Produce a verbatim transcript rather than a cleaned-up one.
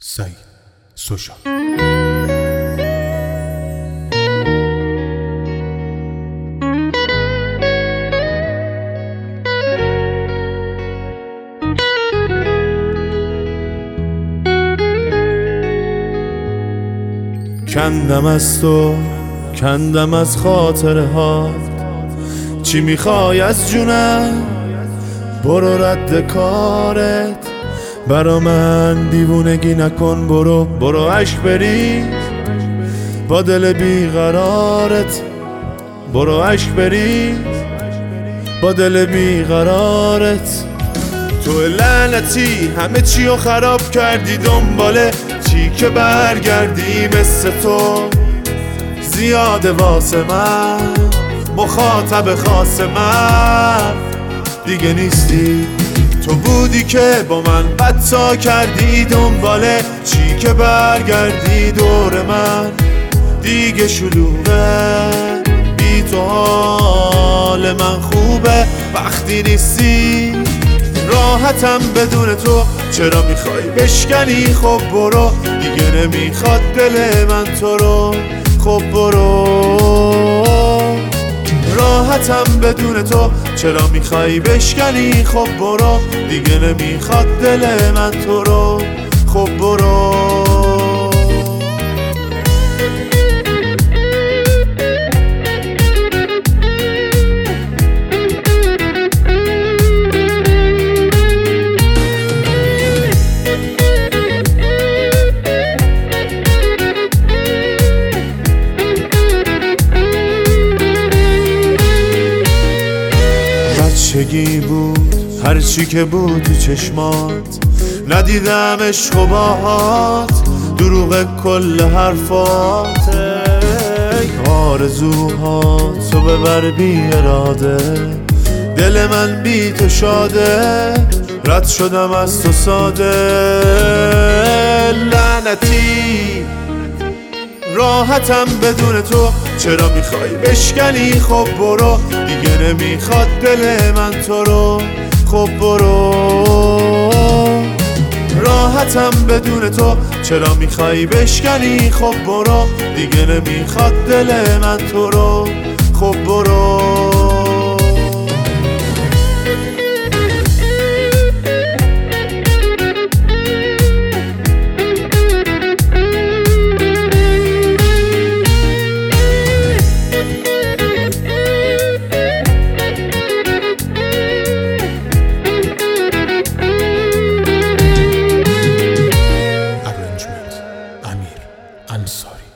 سعید سوشا. کندم از تو، کندم از خاطره ها، چی میخوای از جونم؟ برو رد کارت، برا من دیوونگی نکن، برو برو عشق بریز با دل بیقرارت، برو عشق بریز با دل بیقرارت. تو لعنتی همه چی رو خراب کردی، دنباله چی که برگردی؟ مثل تو زیاده واسه من، مخاطب خاص من دیگه نیستی. تو بودی که با من بدتا کردی، دنباله چی که برگردی دور من دیگه شلوغه. بی تو حال من خوبه وقتی نیستی، راحتم بدون تو. چرا میخوای بشکنی؟ خب برو، دیگه نمیخواد دل من تو رو. خب برو، راحتم بدون تو. چرا میخوای بشکنی؟ خب برو، دیگه نمیخواد دل من تو رو. خب برو. بچگی بود هر چی که بود تو چشمات، ندیدم عشق و باهات، دروغ کل حرفات. آرزوهات تو ببر بی اراده، دل من بی تو شاده، رد شدم از تو ساده. لعنتی راحتم بدون تو. چرا میخوای بشکنی؟ خب برو، دیگه نمیخواد دل من تو رو. خب برو، راحتم بدون تو. چرا میخوای بشکنی؟ خب برو، دیگه نمیخواد دل من تو رو. خب برو. امیر انصاری.